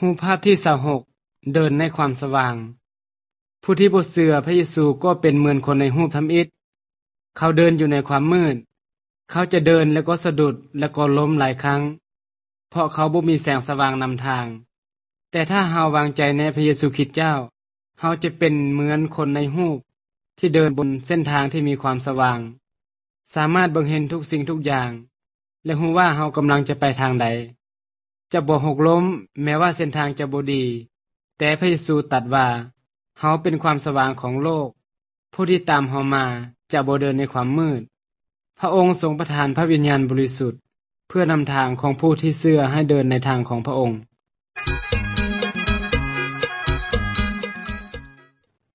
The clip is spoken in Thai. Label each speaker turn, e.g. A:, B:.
A: รูปภาพที่26เดินในความสว่างผู้ที่บ่เชื่อพระเยซูก็เป็นเหมือนคนในรูปทำอิฐเขาเดินอยู่ในความมืดเขาจะเดินแล้วก็สะดุดแล้วก็ล้มหลายครั้งเพราะเขาบ่มีแสงสว่างนำทางแต่ถ้าเฮาวางใจในพระเยซูคริสต์เจ้าเฮาจะเป็นเหมือนคนในรูปที่เดินบนเส้นทางที่มีความสว่างสามารถเบิ่งเห็นทุกสิ่งทุกอย่างและรู้ว่าเฮากำลังจะไปทางใดจะบ่หกล้มแม้ว่าเส้นทางจะบ่ดีแต่พระเยซูตรัสว่าเฮาเป็นความสว่างของโลกผู้ที่ตามเฮามาจะบ่เดินในความมืดพระองค์ทรงประทานพระวิญญาณบริสุทธิ์เพื่อนำทางของผู้ที่เชื่อให้เดินในทางของพระองค์